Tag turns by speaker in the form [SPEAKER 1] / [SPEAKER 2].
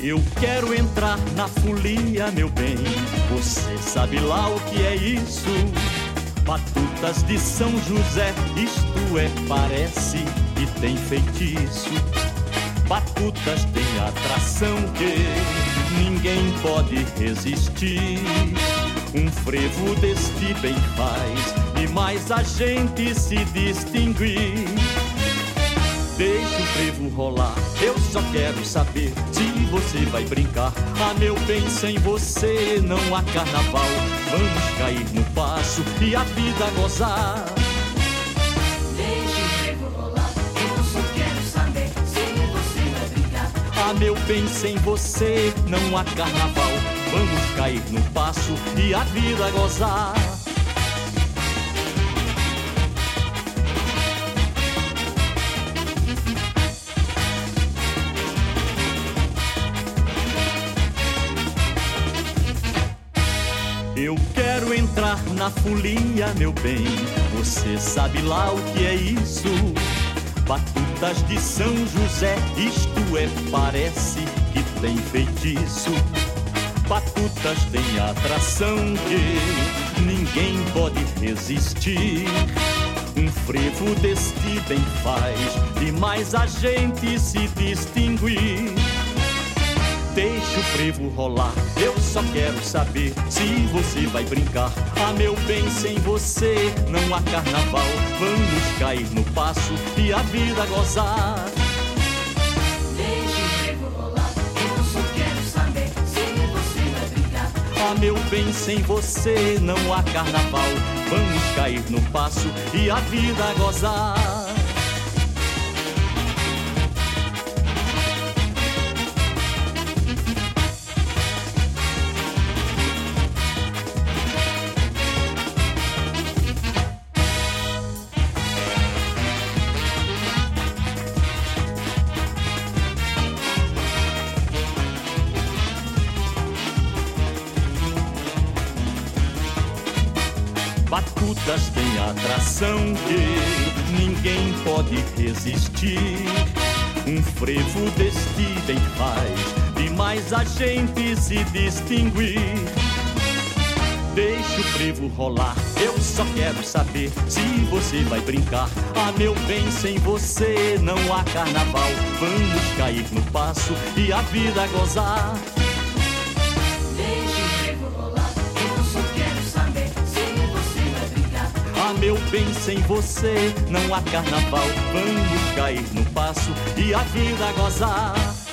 [SPEAKER 1] Eu quero entrar na folia, meu bem, você sabe lá o que é isso? Batutas de São José, isto é, parece que tem feitiço. Batutas tem atração que ninguém pode resistir. Um frevo deste bem faz e mais a gente se distinguir. Deixa o frevo rolar, eu só quero saber se você vai brincar. Ah, meu bem, sem você não há carnaval. Vamos cair no passo e a vida gozar.
[SPEAKER 2] Deixa o frevo rolar, eu só quero saber se você vai brincar.
[SPEAKER 1] Ah, meu bem, sem você não há carnaval. Vamos cair no passo e a vida gozar. Eu quero entrar na folia, meu bem, você sabe lá o que é isso? Batutas de São José, isto é, parece que tem feitiço. Batutas tem atração que ninguém pode resistir. Um frevo deste bem faz e mais a gente se distinguir. Deixa o frevo rolar, eu só quero saber se você vai brincar. Ah, meu bem, sem você não há carnaval. Vamos cair no passo e a vida gozar.
[SPEAKER 2] Deixa o frevo rolar, eu só quero saber se você vai brincar.
[SPEAKER 1] Ah, meu bem, sem você não há carnaval. Vamos cair no passo e a vida gozar. Batutas tem atração que ninguém pode resistir. Um frevo deste bem faz e mais a gente se distinguir. Deixa o frevo rolar, eu só quero saber se você vai brincar. Ah, meu bem, sem você não há carnaval. Vamos cair no passo e a vida gozar. Ah, meu bem, sem você não há carnaval. Vamos cair no passo e a vida gozar.